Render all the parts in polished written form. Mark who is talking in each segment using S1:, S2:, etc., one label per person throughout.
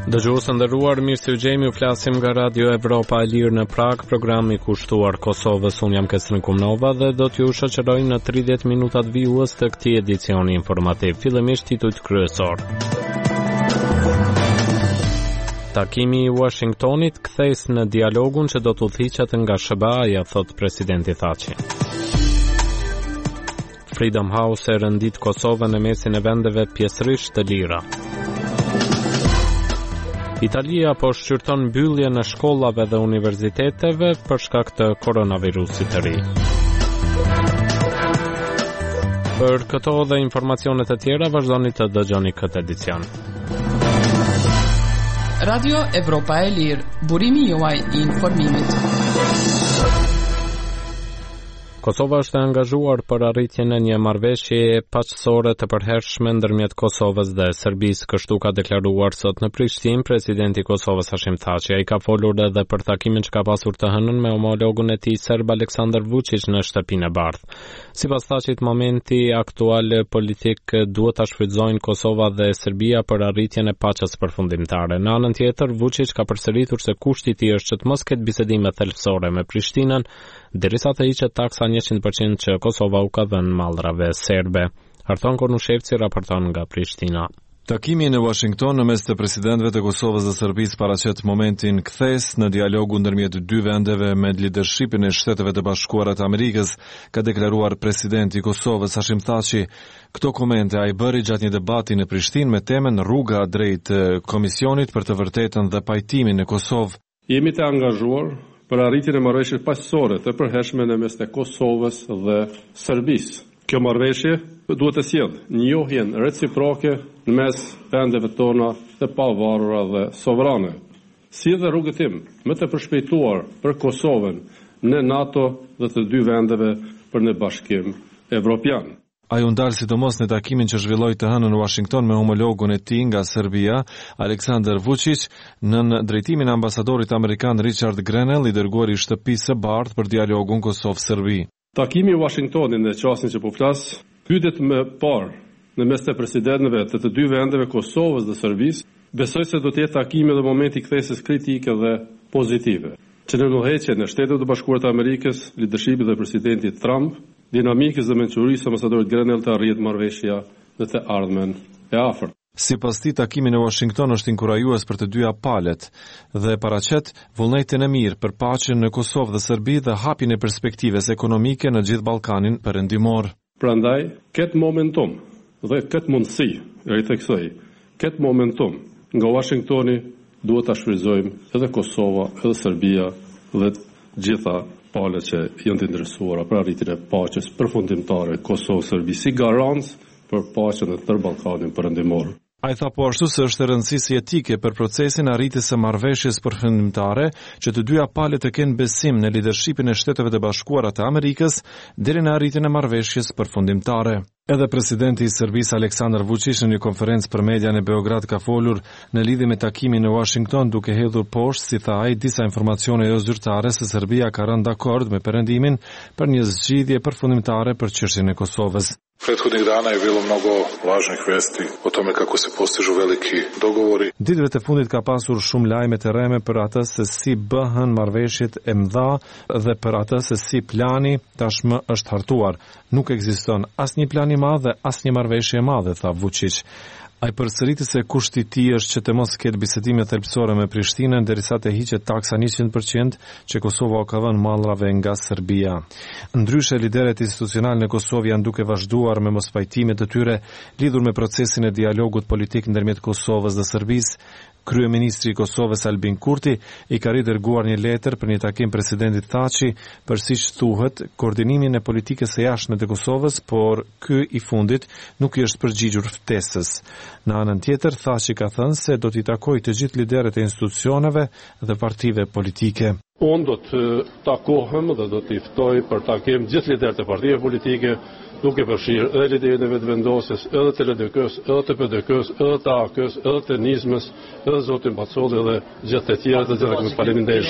S1: Dëgjues nderuar, mirë se u gjejmë, flasim nga Radio Evropa e Lirë në Prag, programi kushtuar Kosovës. Unë jam Kestrin Kumnova dhe do t'ju shoqëroj në 30 minutat vijues të këtij edicioni informativ. Fillimisht titujt kryesor. Takimi i Washingtonit kthehet në dialogun që do të udhëhiqet nga SBA-ja, thot presidenti Thaçi. Freedom House e rëndit Kosovën në mesin e vendeve pjesërisht të lira. Italia po shqyrton mbyllje në shkollave dhe universiteteve për shkak të koronavirusit të ri. Për këto dhe informacionet e tjera vazhdoni të dëgjoni këtë edicion.
S2: Radio Evropa e Lirë, burimi juaj I informimit.
S1: Kosova është angazhuar për arritjen e një marrëveshjeje paqësore të përhershme ndërmjet Kosovës dhe Serbisë, kështu ka deklaruar sot në Prishtinë presidenti I Kosovës Hashim Thaçi. Ai ka folur edhe për takimin që ka pasur të hënën me homologun e tij serb Aleksandar Vučić në shtëpinë e Bardhë. Sipas Thaçit, momenti aktual politik duhet ta shfrytëzojnë Kosova dhe Serbia për arritjen e paqes përfundimtare. Në anën tjetër, Vučić ka përsëritur se kushti I tij është që të mos ketë bisedime thelbësore me Prishtinën, derisa të hiqet taksa 100% që Kosova u ka dhënë mallrave serbe. Arton Kornushevci raporton nga Prishtina.
S3: Takimi në Washington në mes të presidentëve të Kosovës dhe Serbisë paraqet momentin kthes në dialogu ndërmjet dy vendeve me lidershipin e Shteteve të Bashkuara të Amerikës, ka deklaruar presidenti I Kosovës Hashim Thaçi. Këto komente ai bëri gjatë një debati në Prishtinë me temën Rruga drejt Komisionit për të vërtetën dhe pajtimin në Kosovë.
S4: Jemi të angazhuar për arritjen e marrëveshjes paqësore të përhershme në mes të Kosovës dhe Serbisë. Kjo marrëveshje duhet të sjellë njohjen reciproke në mes vendeve tona të pavarura dhe sovrane. Si dhe rrugëtim më të përshpejtuar për Kosovën në NATO dhe të dy vendeve për në bashkim evropian.
S3: Ai u ndal sidomos në takimin që zhvilloi të hënën në Washington me homologun e tij nga Serbia, Aleksandar Vučić, në drejtimin e ambasadorit amerikan Richard Grenell, I dërguar I shtëpisë së Bardhë për dialogun Kosovë-Serbi.
S4: Takimi I Washingtonit në çastin që po flas, pyetjet më parë në mes të presidentëve të dy vendeve Kosovës dhe Serbisë, besoj se do të jetë takimi dhe momenti I kthesës kritike dhe pozitive. Që në udhëheqjen e Shtetet e Bashkuara të Amerikës, lidershipit dhe presidentit Trump, dinamikës dhe mençurisë së ambasadorit Grenell të arrihet marrëveshja në të ardhmen e afërt.
S3: Sipas tij, takimi në Washington është inkurajues për të dyja palët dhe paraqet vullnetin e mirë për paqen në Kosovë dhe Serbi dhe hapjen e perspektivës ekonomike në gjithë Ballkanin perëndimor.
S4: Prandaj, këtë momentum dhe këtë mundësi, ritheksoj, këtë momentum nga Washingtoni duhet ta shfrytëzojmë edhe Kosova, edhe Serbia dhe gjitha palët që janë të interesuara për arritjen e paqes përfundimtare Kosovë-Serbi si garancë për paqen në tërë Ballkanin perëndimor.
S3: Ai tha po ashtu se është e rëndësishme etike për procesin e arritjes së marrëveshjes përfundimtare që të dyja palët të kenë besim në lidershipin e Shteteve të Bashkuara të Amerikës deri në arritjen e marrëveshjes përfundimtare. Edhe presidenti I Serbisë Aleksandar Vučić në një konferencë për media në Beograd ka folur në lidhje me takimin në Washington duke hedhur poshtë, si tha ai, disa informacione jo zyrtare se Serbia ka rënë dakord me perëndimin për një zgjidhje përfundimtare për çështjen e Kosovës.
S5: Prethodnih dana je bilo mnogo važnih vesti o tome kako se postižu veliki dogovori.
S3: Ditëve të fundit ka pasur shumë lajme të rreme për atë se si bëhen marrëveshjet e mëdha dhe për atë se si plani tashmë është hartuar. Nuk ekziston asnjë plan I madh dhe asnjë marrëveshje e madhe, tha Vučić. Ai përsëriti se kushti I tij është që të mos ketë bisedime thelbësore me Prishtinën derisa të hiqet taksa 100% që Kosova u ka dhënë mallrave nga Serbia. Ndryshe, liderët institucional në Kosovë janë duke vazhduar me mospajtimet e tyre lidhur me procesin e dialogut politik ndërmjet Kosovës dhe Serbisë. Kryeministri I Kosovës Albin Kurti I ka dërguar një letër për një takim presidentit Thaçi për siç thuhet koordinimin e politikës së jashtme të Kosovës, por ky I fundit nuk I është përgjigjur ftesës. Në anën tjetër, Thaçi ka thënë se do t'i takojë të gjithë liderët e institucioneve dhe partive politike.
S4: Unë do të takohem dhe do t'i ftoj për takim gjithë liderët e partive politike, duke përfshirë edhe liderin e vetëvendosjes, edhe të LDK-s, edhe të PDK-s, edhe të AK-s, edhe të Nizmës, edhe zotin Bacolli dhe gjithë të tjerë të gjithë këtë faleminderit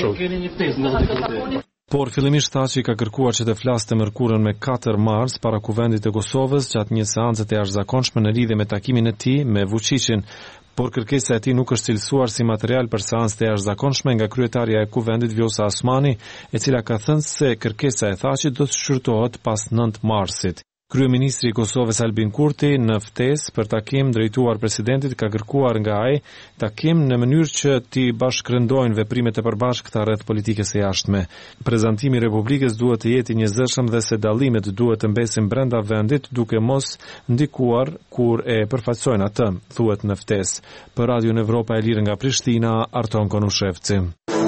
S4: shumë.
S3: Por fillimisht Thaçi ka kërkuar që të flaste mërkurën me 4 mars para kuvendit të Kosovës gjatë një seance të jashtëzakonshme në lidhje me takimin e tij me Vučićin. por kërkesa e tij nuk është cilësuar si material për seancë të jashtëzakonshme nga kryetarja e Kuvendit Vjosa Osmani, e cila ka thënë se kërkesa e Thaçit do të shqyrtohet pas 9 marsit. Kryeministri i Kosovës Albin Kurti në ftesë për takim drejtuar presidentit ka kërkuar nga ai takim në mënyrë që t'i bashkërendojnë veprimet e përbashkëta rreth politikës së jashtme. Prezantimi i Republikës duhet të jetë i njerëzshëm dhe se dallimet duhet të mbesin brenda vendit duke mos ndikuar kur e përfaqësojnë atë, thuhet në ftesë. Për Radion Evropa e Lirë nga Prishtina, Arton Konushevci.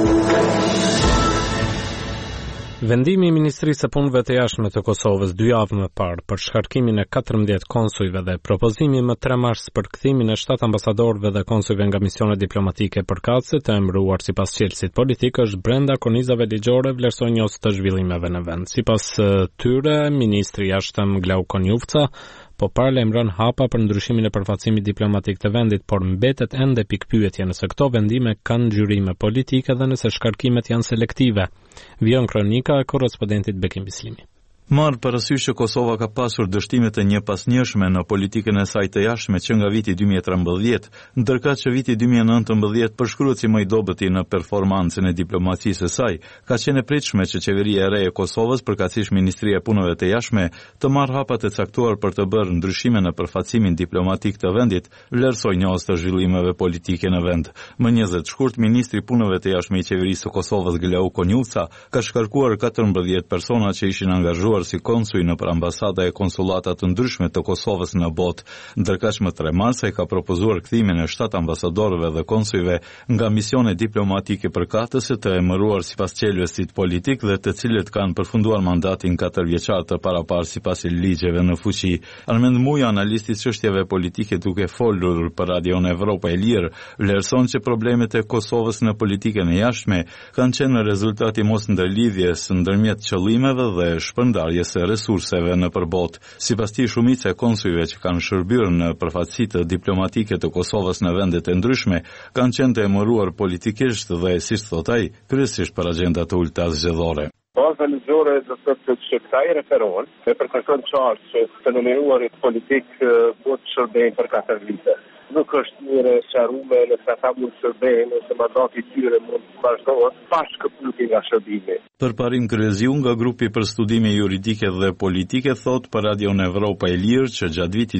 S1: Vendimi i Ministrisë së Punëve të Jashtme të Kosovës 2 javë më parë për shkarkimin e 14 konsujve dhe propozimi më 3 mars për kthimin e 7 ambasadorëve dhe konsujve nga misionet diplomatike përkatëse të emëruar sipas çelësit politik është brenda kornizave ligjore vlerësonjës të zhvillimeve në vend. Sipas tyre, ministri i jashtëm Glau Konjufca po paralajmëron hapa për ndryshimin e përfaqësimit diplomatik të vendit, por mbetet ende pikpyetje nëse këto vendime kanë ngjyrime politike dhe nëse shkarkimet janë selektive. Vion kronika e korrespondentit Bekim Bislimi.
S6: Marrë parasysh që Kosova ka pasur dështime të njëpasnjëshme në politikën e saj të jashtme që nga viti 2013, ndërkaq që viti 2019 përshkruhet si më i dobëti në performancën e diplomacisë së saj, ka qenë e pritshme që qeveria e re e Kosovës, përkatësisht Ministria e Punëve të Jashtme, të marrë hapat e caktuar për të bërë ndryshime në përfaqësimin diplomatik të vendit, vlerësonjës të zhvillimeve politike në vend. Më 20 shkurt, Ministri i Punëve të Jashtme i qeverisë së Kosovës Glau Konjufca ka shkarkuar 14 persona që ishin angazhuar si konsuj në për ambasada e konsulatat të ndryshme të Kosovës në botë, ndërkaq më 3 mars ai ka propozuar kthimin e 7 ambasadorëve dhe konsujve nga misione diplomatike përkatëse të emëruar sipas çelësit politik dhe të cilët kanë përfunduar mandatin 4 vjeçar të paraparë sipas ligjeve në fuqi. Armend Muja, analisti i çështjeve politike, duke folur për Radion Evropa e Lirë, vlerëson që problemet e Kosovës në politikën e jashtme kanë qenë rezultati mos ndërlidhjes ndërmjet qëllimeve dhe shpërndarjes së resurseve në përbot. Sipas tij, shumica e konsujve që kanë shërbyer në përfaqësitë diplomatike të Kosovës në vendet e ndryshme kanë qenë të emëruar politikisht dhe, siç thot ai, kryesisht për agjenda të ulta zgjedhore.
S7: Baza ligjore do të thotë që këta i referohen e përkërkon qartë që të nomeruarit politik do të shërbejnë për 4 vite. Nuk është njëre qarume nëse ata mund të shërbejnë ose mandati i tyre mund të vazhdohet pa shkëputje nga shërbimi.
S6: Përparim Kryeziu nga grupi për studime juridike dhe politike thot për Radion Evropa e Lirë që gjatë vitit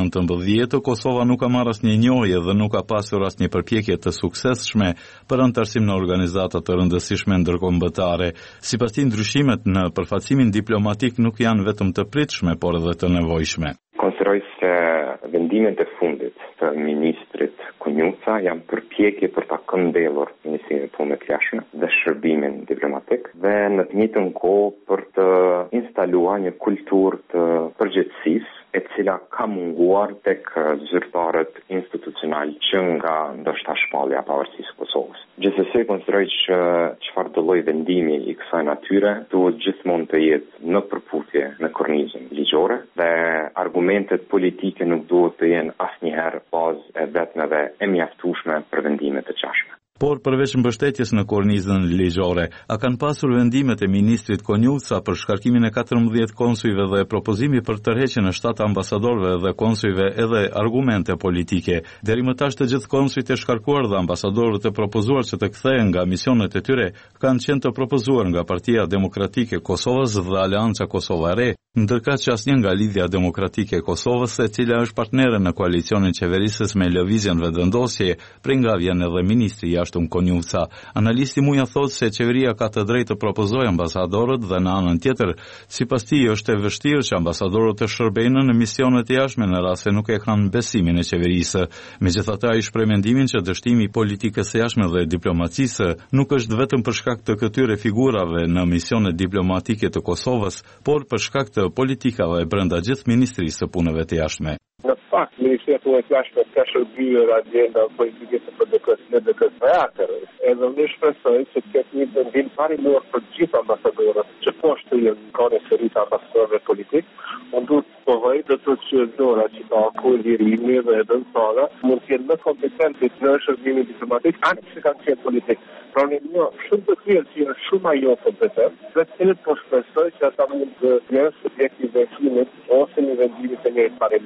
S6: 2019 Kosova nuk ka marrë asnjë njohje dhe nuk ka pasur asnjë përpjekje të suksesshme për antarësim në organizata të rëndësishme ndërkombëtare. Sipas tij, ndryshimet në përfaqësimin diplomatik nuk janë vetëm të pritshme, por edhe të nevojshme.
S8: Konsideroj se vendimet e fundit të ministrit Konjufca janë përpjekje për ta këmbëllur Ministrinë e Punëve të Jashtme dhe shërbimin diplomatik dhe në të njëjtën kohë për të instaluar një kulturë të përgjegjësisë e cila ka munguar tek zyrtarët institucional që nga ndoshta shpallja e pavarësisë së Kosovës. Gjithsesi, konsideroj që çfarë do lloj vendimi i kësaj natyre duhet gjithmonë të jetë në përputhje me kornizën ligjore dhe argumentet politike nuk duhet të jenë asnjëherë bazë e vetmeve e mjaftueshme për vendime të çashme.
S6: Por përveç mbështetjes në kornizën ligjore, a kanë pasur vendimet e ministrit Konjufca për shkarkimin e 14 konsujve dhe propozimi për tërheqjen e 7 ambasadorëve dhe konsujve edhe argumente politike. Deri më tash të gjithë konsujt e shkarkuar dhe ambasadorët e propozuar që të kthehen nga misionet e tyre kanë qenë të propozuar nga Partia Demokratike e Kosovës dhe Aleanca Kosova e Re, ndërkaq që asnjë nga Lidhja Demokratike e Kosovës, e cila është partnere në koalicionin qeverisës me lëvizjen vendosje, prej nga vjen edhe ministri i jashtëm Konjufca. Analisti Muja thot se qeveria ka të drejtë të propozojë ambasadorët dhe në anën tjetër, sipas tij është e vështirë që ambasadorët të shërbejnë në misionet e jashtme në rast se nuk e kanë besimin e qeverisë. Megjithatë, ai shpreh mendimin që dështimi i politikës së jashtme dhe diplomacisë nuk është vetëm për shkak të këtyre figurave në misionet diplomatike të Kosovës, por për shkak të politikave brenda gjithë Ministrisë së Punëve të Jashtme.
S7: Në fakt, Ministria e Punëve të Jashtme ka shërbyer agjenda politike të PDK-s së atëherë. Edhe unë shpresoj që të ketë një vendim parimor për gjithë ambasadorët që poshtë janë kanë seri të ambasadorëve politik. Unë duhet të pohoj do të që dora që ka kullirimi dhe dënsala mund të jenë më kompetentit në shërbimin diplomatik anë që kanë qenë politik. Pra një shumë të tjerë që janë shumë ajo kompetent, dhe të cilët po shpresoj që ata mund të jenë subjekti i veçimit ose një vendimit të njëjtë parimor.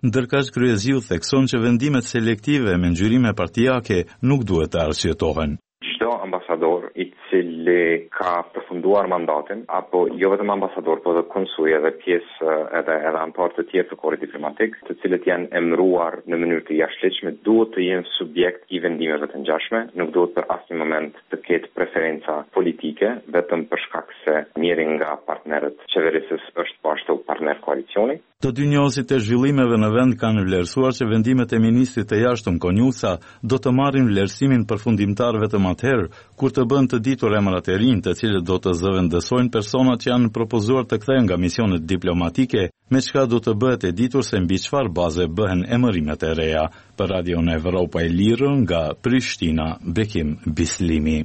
S6: Ndërkaq kryesiu thekson që vendimet selektive me ngjyrime partijake nuk duhet të arsyetohen.
S8: Çdo ambasador I cili ka përfunduar mandatin, apo jo vetëm ambasador, por edhe konsul edhe pjesë edhe anëtar të tjerë të korrit diplomatik, të cilët janë emëruar në mënyrë të jashtëligjshme, duhet të jenë subjekt I vendimeve të ngjashme, nuk duhet për asnjë moment të ketë preferenca politike, vetëm për shkak se njëri nga partnerët qeverisës është po ashtu partner koalicioni.
S6: Të dy njohësit e zhvillimeve në vend kanë vlerësuar që vendimet e ministrit të jashtëm Konjuca do të marrin vlerësimin përfundimtar vetëm atëherë kur të bën të ditur emrat e rinj, të cilët do të zëvendësojnë personat që janë propozuar të kthehen nga misionet diplomatike, me çka do të bëhet e ditur se mbi çfarë baze bëhen emërimet e reja. Për Radion Evropa e Lirë nga Prishtina, Bekim Bislimi.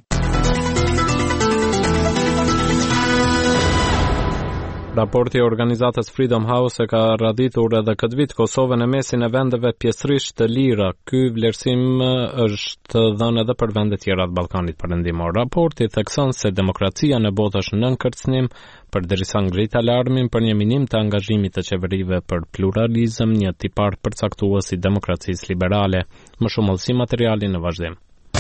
S1: Raporti I organizatës Freedom House e ka raditur edhe këtë vit Kosovën e mesin e vendeve pjesërisht të lira. Ky vlerësim është dhënë edhe për vende tjera të Ballkanit Perëndimor. Raporti thekson se demokracia në botë është nën kërcënim, përderisa ngrit alarmin për një minim të angazhimit të qeverive për pluralizëm, një tipar përcaktues I demokracisë liberale. Më shumë si materiali në vazhdim.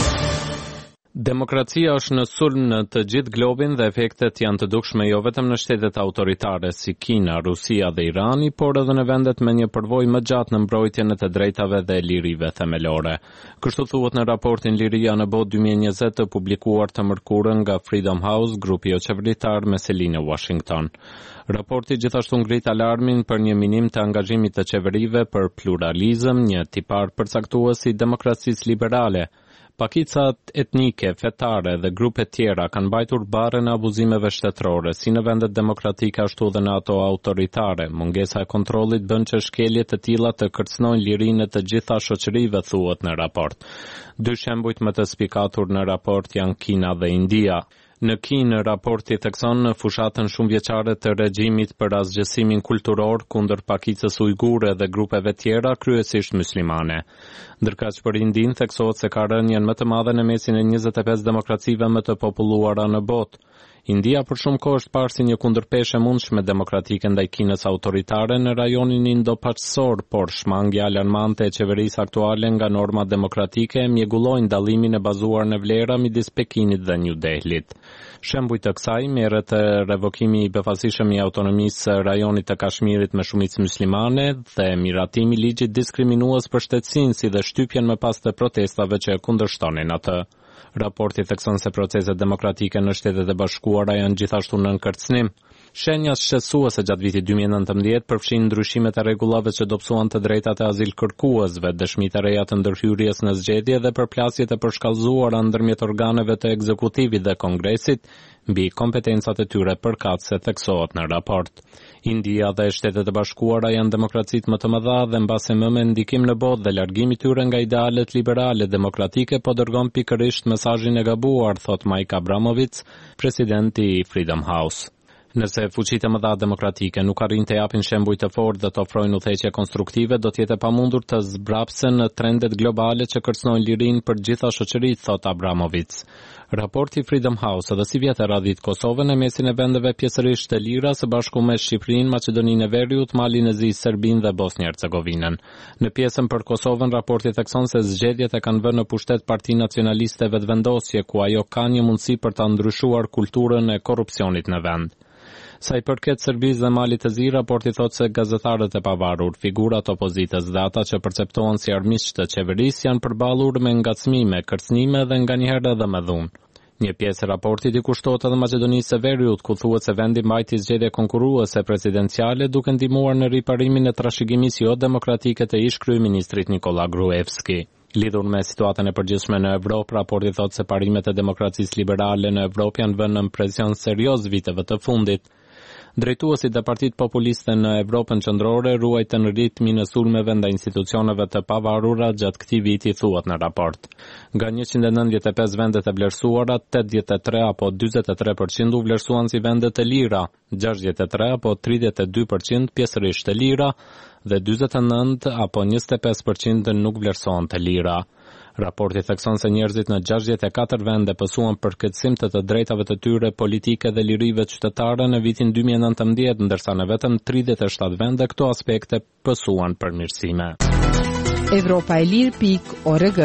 S1: Demokracia është në sulm në të gjithë globin dhe efektet janë të dukshme jo vetëm në shtetet autoritare si Kina, Rusia dhe Irani, por edhe në vendet me një përvojë më gjatë në mbrojtjen e të drejtave dhe lirive themelore. Kështu thuhet në raportin Liria në botë 2020 të publikuar të mërkurën nga Freedom House, grupi jo qeveritar me seli në Washington. Raporti gjithashtu ngrit alarmin për një minim të angazhimit të qeverive për pluralizëm, një tipar përcaktues I demokracisë liberale. Pakicat etnike, fetare dhe grupe tjera kanë mbajtur barrën e abuzimeve shtetërore, si në vendet demokratike ashtu dhe në ato autoritare. Mungesa e kontrollit bën që shkelje të tilla të kërcënojnë lirinë të gjitha shoqërive, thuhet në raport. Dy shembujt më të spikatur në raport janë Kina dhe India. Në Kinë, raporti thekson në fushatën shumë vjeçare të regjimit për asgjësimin kulturor kundër pakicës ujgure dhe grupeve tjera, kryesisht muslimane. Ndërkaq për Indinë theksohet se ka rënien më të madhe në mesin e 25 demokracive më të populluara në botë. India për shumë kohë është parë si një kundërpeshë e mundshme demokratike ndaj Kinës autoritare në rajonin indo-paqësor, por shmangja alarmante e qeverisë aktuale nga norma demokratike mjegullojnë dallimin e bazuar në vlera midis Pekinit dhe New Delhit. Shembuj të kësaj merret revokimi I befasishëm I autonomisë së rajonit të Kashmirit me shumicë muslimane dhe miratimi I ligjit diskriminues për shtetësinë si dhe shtypjen më pas të protestave që kundërshtonin atë. Raporti thekson se proceset demokratike në Shtetet e Bashkuara janë gjithashtu nën kërcënim. Shenja shqetësuese gjatë vitit 2019 përfshin ndryshimet e rregullave që dobësuan të drejtat e azilkërkuesve, dëshmitë e reja të ndërhyrjes në zgjedhje dhe përplasjet e përshkallëzuara ndërmjet organeve të ekzekutivit dhe Kongresit mbi kompetencat e tyre përkatëse, theksohet në raport. India dhe Shtetet e Bashkuara janë demokracitë më të mëdha dhe mbase më me ndikim në botë dhe largimi I tyre nga idealet liberale demokratike po dërgon pikërisht mesazhin e gabuar, thot Mike Abramovic, presidenti I Freedom House. Nëse fuqitë e mëdha demokratike nuk arrin të japin shembuj të fortë dhe të ofrojnë udhëheqje konstruktive, do të jetë e pamundur të zbrapsen në trendet globale që kërcënojnë lirinë për gjitha shoqëritë, thot Abramovic. Raporti Freedom House edhe si vjetë radhit Kosovën e mesin e vendeve pjesërisht të lira së bashku me Shqipërinë, Maqedoninë e Veriut, Malin e Zi, Serbinë dhe Bosnjë-Hercegovinën. Në pjesën për Kosovën, raporti thekson se zgjedhjet e kanë vënë në pushtet Partinë Nacionaliste Vetvendosje, ku ajo ka një mundësi për ta ndryshuar kulturën e korrupsionit në vend. Sa I përket Serbisë dhe Malit të Zi, raporti thotë se gazetarët e pavarur, figurat opozitës dhe ata që perceptohen si armiqtë të qeverisë janë përballur me ngacmime, kërcënime dhe nganjëherë edhe me dhunë. Një pjesë e raportit I kushtohet edhe Maqedonisë së Veriut, ku thuhet se vendi mbajti zgjedhje konkurruese presidenciale duke ndihmuar në riparimin e trashëgimisë jo demokratike të ish kryeministrit Nikola Gruevski. Lidhur me situatën e përgjithshme në Evropë, raporti thotë se parimet e demokracisë liberale në Evropë janë vënë në presion serioz viteve të fundit. Drejtuesit dhe partitë populiste në Evropën qendrore ruajtën ritmin e sulmeve ndaj institucioneve të pavarura gjatë këtij viti, thuhet në raport. Nga 195 vendet e vlerësuara, 83 apo 43% u vlerësuan si vende të lira, 63 apo 32% pjesërisht të lira dhe 49 apo 25% nuk vlerësohen të lira. Raporti thekson se njerëzit në 64 vende pësuan përkatësim të drejtave të tyre politike dhe lirive qytetare në vitin 2019, ndërsa në vetëm 37 vende këto aspekte pësuan përmirësime.
S9: Evropaelir.org.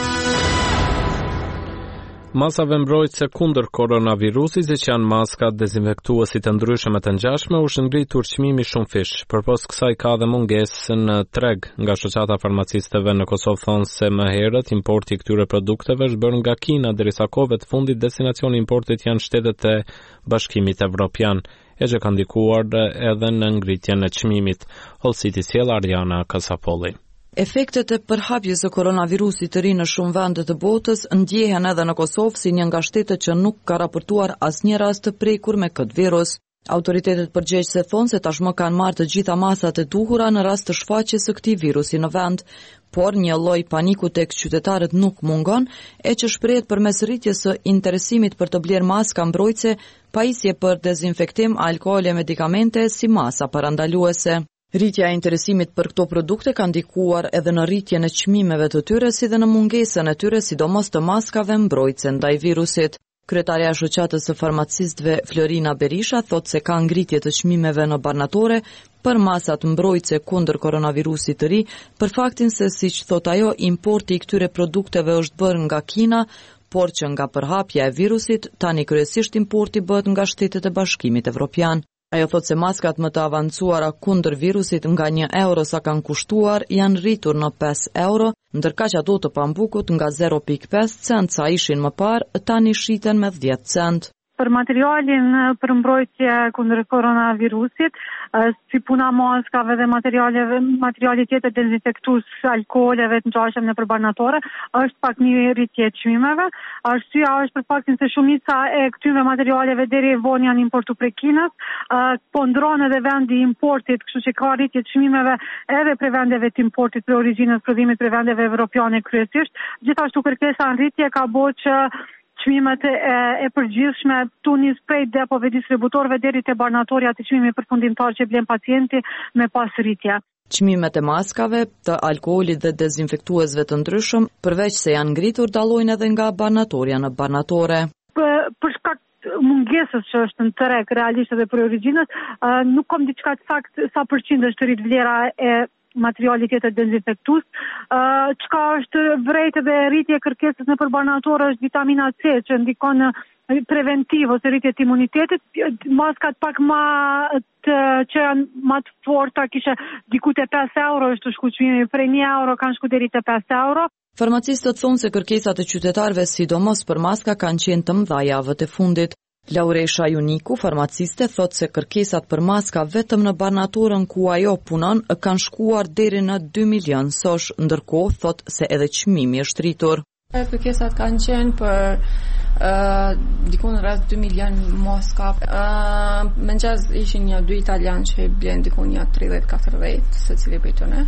S1: Masave mbrojtëse kundër koronavirusit, siç janë maskat, dezinfektuesit të ndryshme të ngjashme, u shëngritur çmimi shumë fish. Përpos kësaj ka dhe mungesë në treg. Nga shoqata farmacistëve në Kosovë thonë se më herët importi i këtyre produkteve është bërë nga Kina, derisa kohëve të fundit destinacioni i importit janë shtetet e Bashkimit Evropian, e që ka ndikuar edhe në ngritjen e çmimit. Hollësiti sjell Ariana Kasapolli.
S10: Efektet e përhapjes së koronavirusit të ri në shumë vende të botës ndjehen edhe në Kosovë si një nga shtetet që nuk ka raportuar asnjë rast të prekur me këtë virus. Autoritetet përgjegjëse thonë se tashmë kanë marrë të gjitha masat e duhura në rast të shfaqjes së këtij virusi në vend, por një lloj paniku tek qytetarët nuk mungon, e që shprehet përmes rritjes së interesimit për të bler maska mbrojtëse, pajisje për dezinfektim, alkool e medikamente si masa parandaluese. Rritja e interesimit për këto produkte ka ndikuar edhe në rritjen e çmimeve të tyre si dhe në mungesën e tyre sidomos të maskave mbrojtëse ndaj virusit. Kryetaria e shoqatës së farmacistëve Florina Berisha thotë se ka ngritje të çmimeve në barnatore për masat mbrojtëse kundër koronavirusit të ri, për faktin se siç thot ajo, importi i këtyre produkteve është bërë nga Kina, por që nga përhapja e virusit, tani kryesisht importi bëhet nga shtetet e Bashkimit Evropian. Ajo thot se maskat më të avancuara kundër virusit nga €1 sa kanë kushtuar janë rritur në €5, ndërka që ato të pambukut nga 0.5 cent sa ishin më parë, tani shiten me 10 cent.
S11: Për materialin për mbrojtje kundër koronavirusit, si puna maskave dhe materiale tjetër dezinfektues, alkooleve të ngjashme në përbanatore, është pak një rritje e çmimeve. Arsyeja është për faktin se shumica e këtyre materialeve deri vonë janë importuar prej Kinës, po ndron edhe vendi i importit, kështu që ka rritje të çmimeve edhe për vendeve të importit për origjinës prodhimit për vendeve evropiane kryesisht. Gjithashtu kërkesa në rritje ka bërë që çmimet e përgjithshme tunis prej depove distributorëve deri te barnatorja të çmimit përfundimtar që blen pacienti me pas rritje.
S10: Çmimet e maskave, të alkoolit dhe dezinfektuesve të ndryshëm, përveç se janë ngritur, dallojnë edhe nga barnatorja në barnatore.
S11: Për shkak mungesës që është në treg realisht edhe për origjinës, nuk kam diçka të saktë sa përqind është rrit vlera e materialit tjetër dezinfektues. Çka është vërejt edhe rritje e kërkesës në përbanatore është vitamina C që ndikon në preventiv ose rritje të imunitetit. Maskat pak që janë më të forta kishe diku te €5 është shku çmimi, prej €1 kanë shku deri te €5.
S10: Farmacistët thonë se kërkesat e qytetarëve sidomos për maska kanë qenë të mëdha javët e fundit. Lauresha Juniku, farmaciste, thot se kërkesat për maska vetëm në barnatorën ku ajo punon kanë shkuar deri në 2 milion sosh, ndërkohë thot se edhe çmimi është rritur.
S2: Kërkesat kanë qenë për diku në rreth 2 milion maska. Me nxez ishin një 2 italian që blen diku një 30-40 secili prej tyre.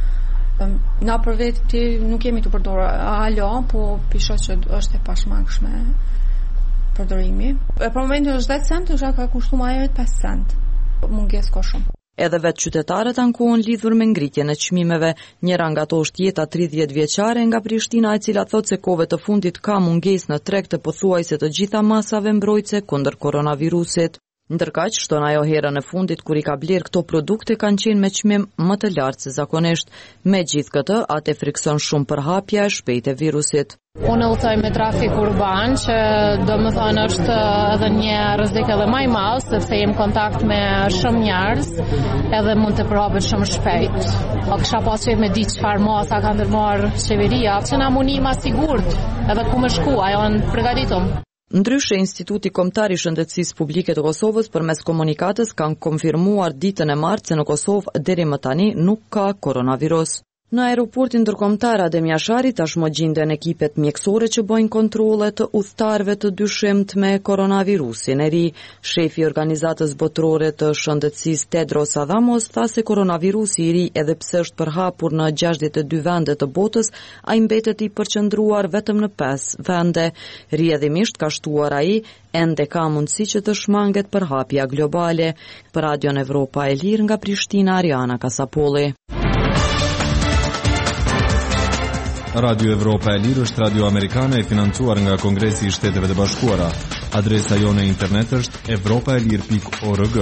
S2: Na për vetë nuk kemi të përdorur alo, po pisho që është e pashmangshme përdorimi. Për momentin është 10 cent, është ka kushtuar më herët 5 cent. Mungesë ka shumë.
S10: Edhe vetë qytetarët ankohen lidhur me ngritjen e çmimeve. Njëra nga ato është Jeta 30 vjeçare nga Prishtina, e cila thotë se kohëve të fundit ka mungesë në treg të pothuajse të gjitha masave mbrojtëse kundër koronavirusit. Ndërkaq, shton ajo herën e fundit kur i ka bler këto produkte kanë qenë me çmim më të lartë se zakonisht. Megjithatë, atë frikson shumë përhapja e shpejtë e virusit.
S12: Unë udhëtoj me trafik urban, që domethënë është edhe një rrezik edhe më i madh, sepse jem në kontakt me shumë njerëz, edhe mund të përhapet shumë shpejt. Po kisha pasur me ditë çfarë masa ka ndërmarr qeveria, që na mundi më sigurt, edhe ku më shku, ajo në përgatitur.
S10: Ndryshe, Instituti Kombëtar i Shëndetësisë Publike të Kosovës përmes komunikatës kanë konfirmuar ditën e martë se në Kosovë deri më tani nuk ka koronavirus. Në aeroportin ndërkombëtar Adem Jashari tashmë gjenden ekipet mjekësore që bëjnë kontrolle të udhëtarëve të dyshimt me koronavirusin e ri. Shefi i Organizatës Botërore të Shëndetësisë Tedros Adhanom tha se koronavirusi i ri, edhe pse është përhapur në 62 vende të botës, ai mbetet i përqendruar vetëm në 5 vende. Rrjedhimisht ka shtuar ai, ende ka mundësi që të shmanget përhapja globale. Për Radion Evropa e Lirë nga Prishtina, Ariana Kasapolli.
S3: Radio Evropa e Lirë është radio amerikane e financuar nga Kongresi i Shteteve të Bashkuara. Adresa jone e internet është evropaelir.org.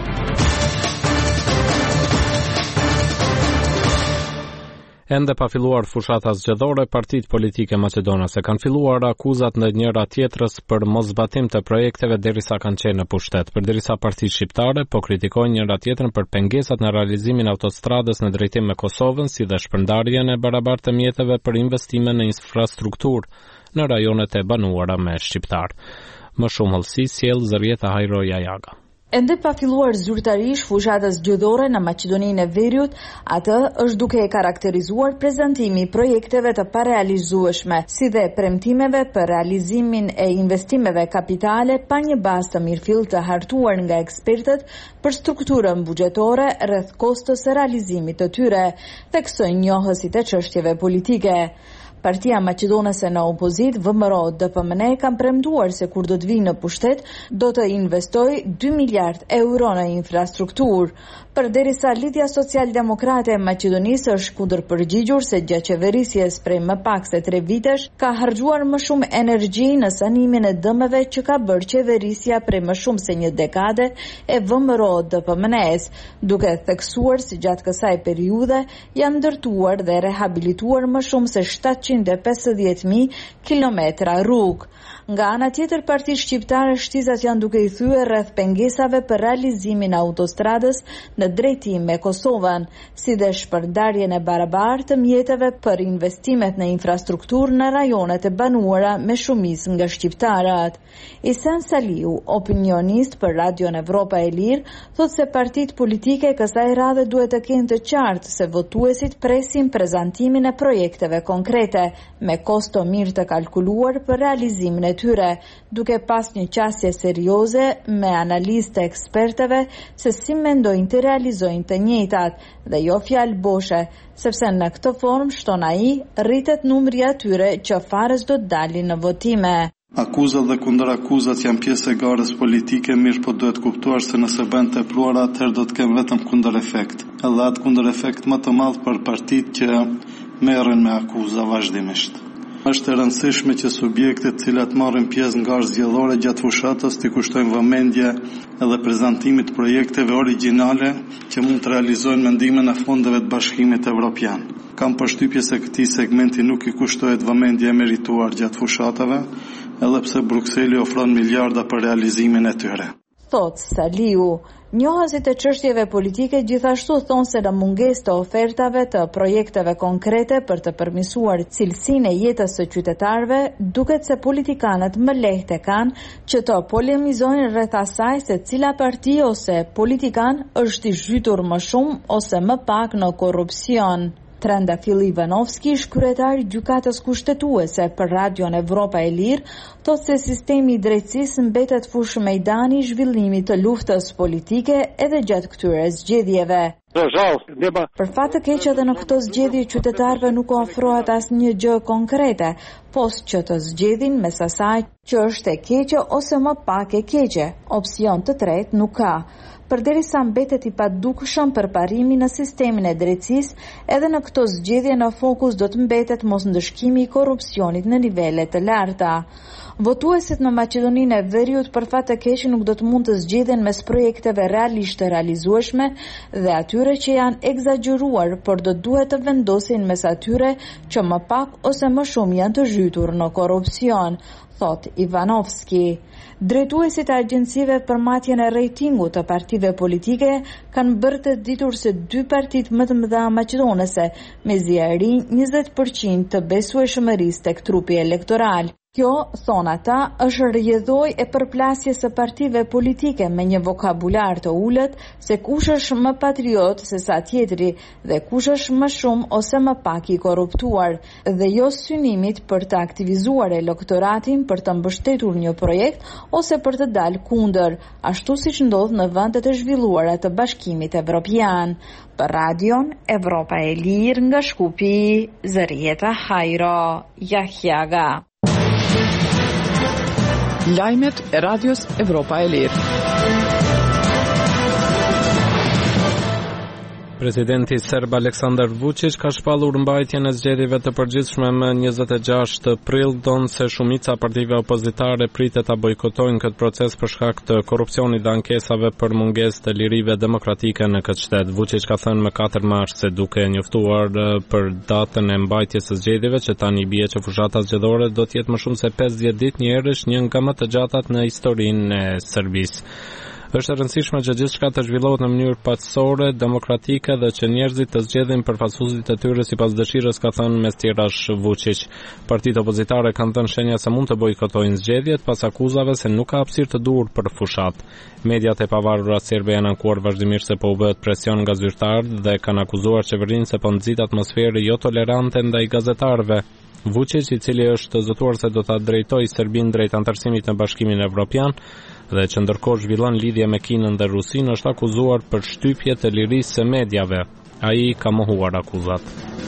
S1: Ende pa filluar fushata zgjedhore, partitë politike maqedonase kanë filluar akuzat ndaj njëra tjetrës për moszbatim të projekteve derisa kanë qenë në pushtet. Përderisa partitë shqiptare po kritikojnë njëra tjetrën për pengesat në realizimin e autostradës në drejtim me Kosovën, si dhe shpërndarjen e barabartë të mjeteve për investime në infrastrukturë në rajonet e banuara me shqiptar. Më shumë hollësi sjell Zërieta Hajroja Jaga.
S10: Ende pa filluar zyrtarisht fushata zgjedhore në Maqedoninë e Veriut, atë është duke e karakterizuar prezantimi i projekteve të parealizueshme, si dhe premtimeve për realizimin e investimeve kapitale pa një bazë të mirëfill të hartuar nga ekspertët për strukturën buxhetore rreth kostës së realizimit të tyre, theksojnë njohësit e çështjeve politike. Partia Maqedonase në opozit, VMRO DPMN, kanë premtuar se kur do të vinë në pushtet, do të investoj 2 miliard euro në infrastrukturë. Përderisa Lidhja Social-Demokrate e Maqedonisë është kundërpërgjigjur se gjatë qeverisjes prej më pak se 3 vitesh ka harxuar më shumë energji në sanimin e dëmeve që ka bërë qeverisja prej më shumë se një dekade e VMRO DPMN-s, duke theksuar se gjatë kësaj periudhe janë ndërtuar dhe rehabilituar më shumë se 750.000 kilometra rrugë. Nga ana tjetër, partitë shqiptare shtizat janë duke i thyer rreth pengesave për realizimin e autostradës në drejtim me Kosovën, si dhe shpërndarjen e barabartë të mjeteve për investimet në infrastrukturë në rajonet e banuara me shumicë nga shqiptarët. Ihsan Saliu, opinionist për Radion Evropa e Lirë, thotë se partitë politike kësaj radhe duhet të kenë të qartë se votuesit presin prezantimin e projekteve konkrete, me kosto mirë të kalkuluar për realizimin e tyre, duke pas një qasje serioze me analistë e eksperteve se si mendojnë të realizojnë të njëjtat dhe jo fjalë boshe, sepse në këtë formë, shton ai, rritet numri atyre që farës do të dalin në votime.
S9: Akuzat dhe kundërakuzat janë pjesë e garës politike, mirë po duhet kuptuar se nëse bëhen tepruara, atëherë do të kemë vetëm kundërefekt. Edhe atë kundërefekt më të madh për partitë që merren me akuza vazhdimisht. Është e rëndësishme që subjektet cilat marrin pjesë në garë zgjedhore gjatë fushatës t'i kushtojnë vëmendje edhe prezantimit projekteve origjinale që mund të realizojnë mendimin e fondeve të Bashkimit Evropian. Kam përshtypje se këtij segmenti nuk i kushtohet vëmendje e merituar gjatë fushatave, edhe pse Brukseli ofron miliarda për realizimin e tyre.
S10: Thot Saliu. Njohësit e çështjeve politike gjithashtu thonë se në mungesë të ofertave të projekteve konkrete për të përmirësuar cilësinë e jetës së qytetarëve, duket se politikanët më lehtë kanë që të polemizojnë rreth asaj se cila parti ose politikan është i zhytur më shumë ose më pak në korrupsion. Trandafil Ivanovski, kryetari i gjykatës kushtetuese për Radion Evropa e Lirë, thotë se sistemi i drejtësisë mbetet fushë mejdani i zhvillimit të luftës politike edhe gjatë këtyre zgjedhjeve. Për fat të keq edhe në këto zgjedhje qytetarëve nuk ofrohet asnjë gjë konkrete, post që të zgjedhin mes asaj që është e keqe ose më pak e keqe. Opsion të tretë nuk ka. Përderisa mbetet i padukshëm përparimi në sistemin e drejtësisë, edhe në këto zgjedhje në fokus do të mbetet mosndëshkimi i korrupsionit në nivele të larta. Votuesit në Maqedoninë e Veriut për fat të keq nuk do të mund të zgjedhin mes projekteve realisht të realizueshme dhe atyre që janë egzageruar, por do duhet të vendosin mes atyre që më pak ose më shumë janë të zhytur në korrupsion, thot Ivanovski. Drejtuesit e agjencive për matjen e rejtingut të partive politike kanë bërë të ditur se 2 partitë më të mëdha maqedonese me zjari 20% të besueshmërisë tek trupi elektoral. Kjo, thonë ata, është rrjedhoj e përplasjes së partive politike me një vokabular të ulët se kush është më patriot se sa tjetri dhe kush është më shumë ose më pak i korruptuar, dhe jo synimit për të aktivizuar elektoratin për të mbështetur një projekt ose për të dalë kundër, ashtu siç ndodh në vendet e zhvilluara të Bashkimit Evropian. Për Radion Evropa e Lirë nga Shkupi, Zërieta Hajro Jahjaga.
S13: Lajmet e Radios Evropa e Lirë.
S1: Presidenti serb Aleksandar Vučić ka shpallur mbajtjen e zgjedhjeve të përgjithshme më 26 prill, donë se shumica partive opozitare pritet ta bojkotojnë këtë proces për shkak të korrupsionit dhe ankesave për mungesë të lirive demokratike në këtë shtet. Vučić ka thënë më 4 mars se duke njoftuar për datën e mbajtjes së zgjedhjeve që tani bie që fushata zgjedhore do të jetë më shumë se 50 ditë njerësh, një nga më të gjatat në historinë e Serbisë. Është e rëndësishme që gjithçka të zhvillohet në mënyrë paqësore, demokratike dhe që njerëzit të zgjedhin përfaqësuesit e tyre sipas dëshirës, ka thënë mes tjerash Vučić. Partitë opozitare kanë dhënë shenja se mund të bojkotojnë zgjedhjet pas akuzave se nuk ka hapësirë të duhur për fushat. Mediat e pavarura serbe janë ankuar vazhdimisht se po u bëhet presion nga zyrtarët dhe kanë akuzuar qeverinë se po nxit atmosferë jo tolerante ndaj gazetarëve. Vučić, i cili është zotuar se do ta drejtojë Serbinë drejt antarësimit në Bashkimin Evropian dhe që ndërkohë zhvillon lidhje me Kinën dhe Rusinë, është akuzuar për shtypje të lirisë së mediave. Ai ka mohuar akuzat.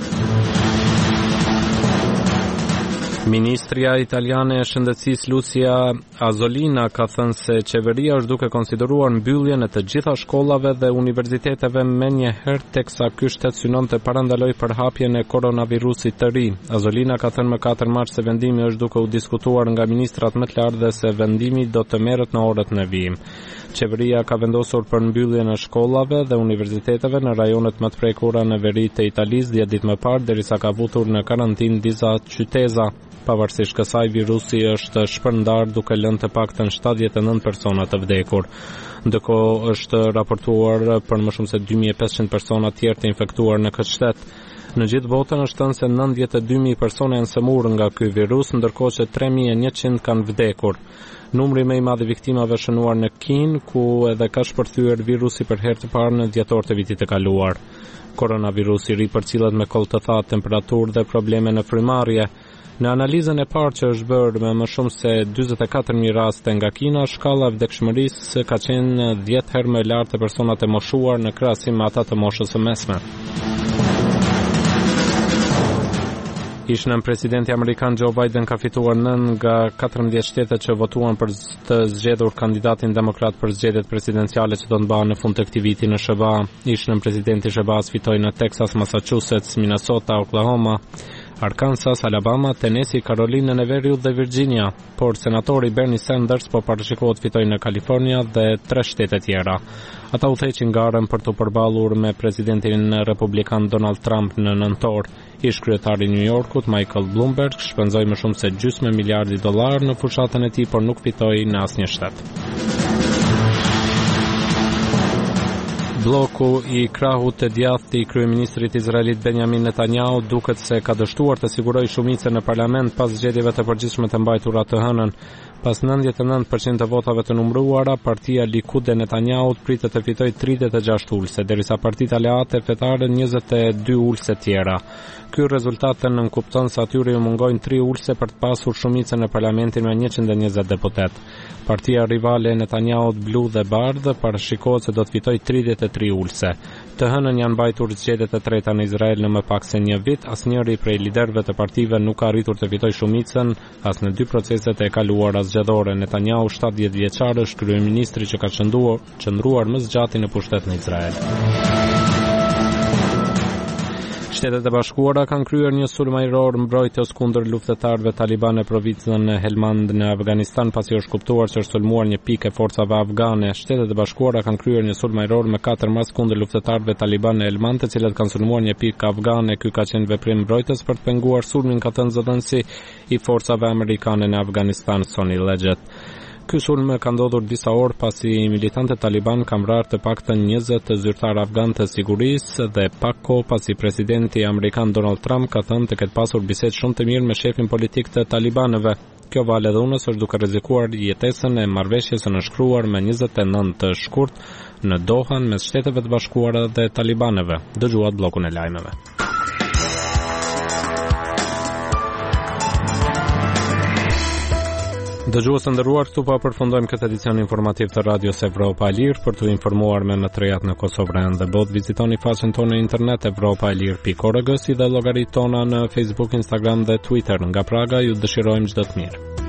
S1: Ministria italiane e shëndetësisë Lucia Azzolina ka thënë se qeveria është duke konsideruar mbylljen e të gjitha shkollave dhe universiteteve menjëherë teksa ky shtet synon të parandalojë përhapjen e koronavirusit të ri. Azzolina ka thënë më 4 mars se vendimi është duke u diskutuar nga ministrat më të lartë dhe se vendimi do të merret në orët në vijim. Qeveria ka vendosur për mbylljen e shkollave dhe universiteteve në rajonet më të prekura në veri të Italisë 10 ditë më parë, derisa ka vutur në karantinë disa qyteza. Pavarësisht kësaj, virusi është shpërndar duke lënë të paktën 79 persona të vdekur. Ndërkohë është raportuar për më shumë se 2500 persona tjerë të infektuar në këtë shtet. Në gjithë botën është thënë se 92.000 persona janë sëmurë nga ky virus, ndërkohë që 3.100 kanë vdekur. Numri më i madh i viktimave shënuar në Kinë, ku edhe ka shpërthyer virusi për herë të parë në dhjetor të vitit të kaluar. Koronavirusi ri përcillet me koll të thatë, temperaturë dhe probleme në frymarrje. Në analizën e parë që është bërë me më shumë se 44.000 raste nga Kina, shkalla e vdekshmërisë ka qenë 10 herë më e lartë te personat e moshuar në krahasim me ata të moshës së mesme. Ish-nën presidenti amerikan Joe Biden ka fituar 9 nga 14 shtetet që votuan për të zgjedhur kandidatin demokrat për zgjedhjet presidenciale që do të mbahen në fund të këtij viti në SBA. Ish-nën presidenti SBA-s fitoi në Texas, Massachusetts, Minnesota, Oklahoma, Arkansas, Alabama, Tennessee, Carolinën e Veriut dhe Virginia, por senatori Bernie Sanders po parashikohet fitojë në Kalifornia dhe 3 shtete tjera. Ata udhëheqin garën për të përballur me presidentin republikan Donald Trump në nëntor. Ish-kryetari i New Yorkut Michael Bloomberg shpenzoi më shumë se gjysmë miliardi dollar në fushatën e tij, por nuk fitoi në asnjë shtet. Bloku i krahut të djathtë i kryeministrit izraelit Benjamin Netanyahu duket se ka dështuar të sigurojë shumicën në parlament pas zgjedhjeve të përgjithshme të mbajtura të hënën. Pas 99% të votave të numëruara, partia Likud e Netanyahut pritet të fitojë 36 ulse, derisa partitë aleate fetare 22 ulse tjera. Ky rezultat nënkupton se atyre ju mungojnë 3 ulse për të pasur shumicën në parlamentin me 120 deputet. Partia rivale e Netanyahut, Blu dhe Bardh, parashikohet se do të fitojë 33 ulse. Të hënën janë mbajtur zgjedhjet e treta në Izrael në më pak se një vit. Asnjëri prej liderëve të partive nuk ka arritur të fitojë shumicën as në 2 proceset e kaluara zgjedhore. Netanyahu, 70 vjeçar, është kryeministri që ka qëndruar më zgjati në pushtet në Izrael. Shtetet e Bashkuara kanë kryer një sulm ajror mbrojtjes kundër luftëtarëve taliban në provincën e Helmand në Afganistan, pasi është kuptuar se është sulmuar një pikë e forcave afgane. Shtetet e Bashkuara kanë kryer një sulm ajror më 4 mars kundër luftëtarëve taliban në Helmand, të cilët kanë sulmuar një pikë afgane. Ky ka qenë veprim mbrojtës për të penguar sulmin, ka thënë zëdhënësi i forcave amerikane në Afganistan, Sonny Leggett. Ky sulm ka ndodhur disa orë pasi militantët taliban kanë vrarë të paktën 20 zyrtar afgan të sigurisë dhe pak kohë pasi presidenti amerikan Donald Trump ka thënë të ketë pasur bisedë shumë të mirë me shefin politik të talibanëve. Kjo valë dhunës është duke rrezikuar jetesën e marrëveshjes së nënshkruar me 29 të shkurt në Dohan mes Shteteve të Bashkuara dhe talibanëve. Dëgjuat bllokun e lajmeve. Dëgjues të nderuar, këtu po përfundojmë këtë edicion informativ të Radios Evropa e Lirë. Për të informuar me më të rejat në Kosovë dhe botë, vizitoni faqen tonë në internet evropaelir.org, si dhe llogaritë tona në Facebook, Instagram dhe Twitter. Nga Praga ju dëshirojmë çdo të mirë.